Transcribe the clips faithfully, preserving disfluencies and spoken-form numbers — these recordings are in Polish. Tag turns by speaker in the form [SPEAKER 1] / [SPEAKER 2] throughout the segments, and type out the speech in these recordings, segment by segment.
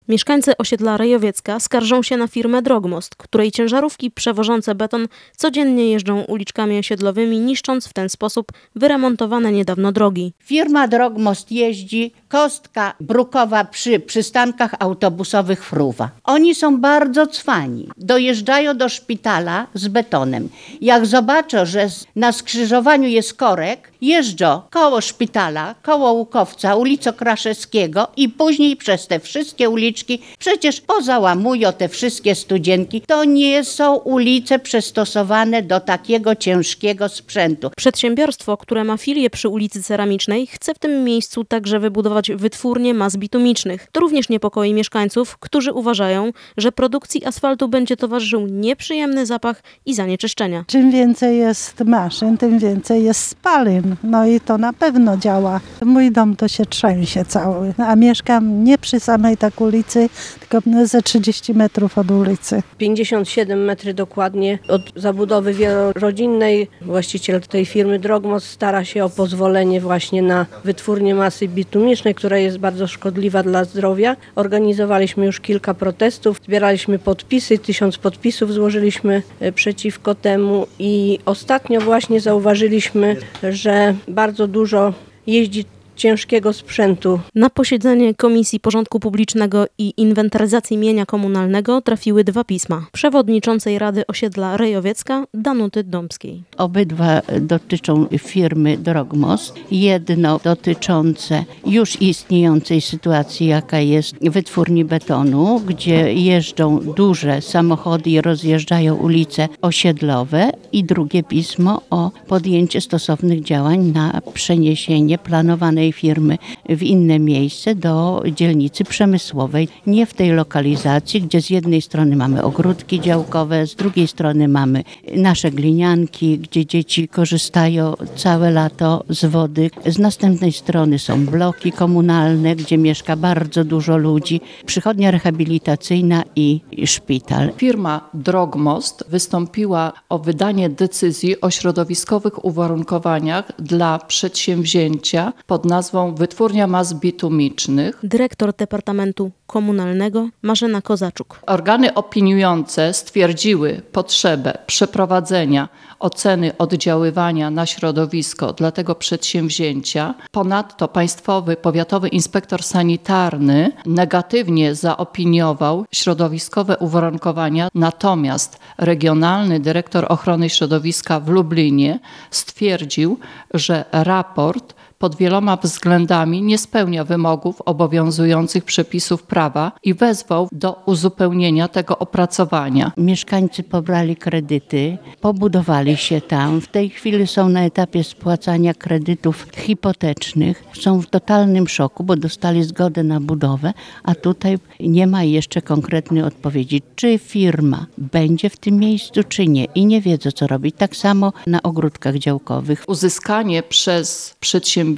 [SPEAKER 1] Mieszkańcy osiedla Rejowiecka skarżą się na firmę Drogmost, której ciężarówki przewożące beton codziennie jeżdżą uliczkami osiedlowymi, niszcząc w ten sposób wyremontowane niedawno drogi.
[SPEAKER 2] Firma Drogmost jeździ, kostka brukowa przy przystankach autobusowych fruwa. Oni są bardzo cwani. Dojeżdżają do szpitala z betonem. Jak zobaczą, że na skrzyżowaniu jest korek, jeżdżą koło szpitala, koło Łukowca, ulicą Kraszewskiego i później przez te wszystkie uliczki przecież pozałamują te wszystkie studzienki. To nie są ulice przystosowane do takiego ciężkiego sprzętu.
[SPEAKER 1] Przedsiębiorstwo, które ma filię przy ulicy Ceramicznej, chce w tym miejscu także wybudować wytwórnię mas bitumicznych. To również niepokoi mieszkańców, którzy uważają, że produkcji asfaltu będzie towarzyszył nieprzyjemny zapach i zanieczyszczenia.
[SPEAKER 3] Czym więcej jest maszyn, tym więcej jest spalin. No i to na pewno działa. Mój dom to się trzęsie cały, a mieszkam nie przy samej tak ulicy, tylko ze trzydzieści metrów od ulicy.
[SPEAKER 4] pięćdziesiąt siedem metrów dokładnie od zabudowy wielorodzinnej. Właściciel tej firmy Drogmost stara się o pozwolenie właśnie na wytwórnię masy bitumicznej, która jest bardzo szkodliwa dla zdrowia. Organizowaliśmy już kilka protestów, zbieraliśmy podpisy, tysiąc podpisów złożyliśmy przeciwko temu i ostatnio właśnie zauważyliśmy, że bardzo dużo jeździ ciężkiego sprzętu.
[SPEAKER 1] Na posiedzenie Komisji Porządku Publicznego i Inwentaryzacji Mienia Komunalnego trafiły dwa pisma przewodniczącej Rady Osiedla Rejowiecka Danuty Dąbskiej.
[SPEAKER 2] Obydwa dotyczą firmy Drogmost. Jedno dotyczące już istniejącej sytuacji, jaka jest w wytwórni betonu, gdzie jeżdżą duże samochody i rozjeżdżają ulice osiedlowe, i drugie pismo o podjęcie stosownych działań na przeniesienie planowanej firmy w inne miejsce do dzielnicy przemysłowej. Nie w tej lokalizacji, gdzie z jednej strony mamy ogródki działkowe, z drugiej strony mamy nasze glinianki, gdzie dzieci korzystają całe lato z wody. Z następnej strony są bloki komunalne, gdzie mieszka bardzo dużo ludzi, przychodnia rehabilitacyjna i szpital.
[SPEAKER 5] Firma Drogmost wystąpiła o wydanie decyzji o środowiskowych uwarunkowaniach dla przedsięwzięcia pod nazwą Wytwórnia mas bitumicznych.
[SPEAKER 1] Dyrektor Departamentu Komunalnego Marzena Kozaczuk.
[SPEAKER 5] Organy opiniujące stwierdziły potrzebę przeprowadzenia oceny oddziaływania na środowisko dla tego przedsięwzięcia. Ponadto Państwowy Powiatowy Inspektor Sanitarny negatywnie zaopiniował środowiskowe uwarunkowania, natomiast Regionalny Dyrektor Ochrony Środowiska w Lublinie stwierdził, że raport pod wieloma względami nie spełnia wymogów obowiązujących przepisów prawa i wezwał do uzupełnienia tego opracowania.
[SPEAKER 2] Mieszkańcy pobrali kredyty, pobudowali się tam. W tej chwili są na etapie spłacania kredytów hipotecznych. Są w totalnym szoku, bo dostali zgodę na budowę, a tutaj nie ma jeszcze konkretnej odpowiedzi, czy firma będzie w tym miejscu, czy nie. I nie wiedzą, co robić. Tak samo na ogródkach działkowych.
[SPEAKER 5] Uzyskanie przez przedsiębiorcę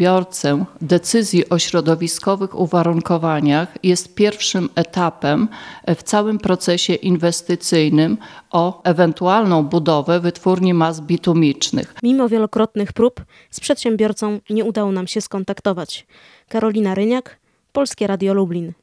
[SPEAKER 5] decyzji o środowiskowych uwarunkowaniach jest pierwszym etapem w całym procesie inwestycyjnym o ewentualną budowę wytwórni mas bitumicznych.
[SPEAKER 1] Mimo wielokrotnych prób z przedsiębiorcą nie udało nam się skontaktować. Karolina Ryniak, Polskie Radio Lublin.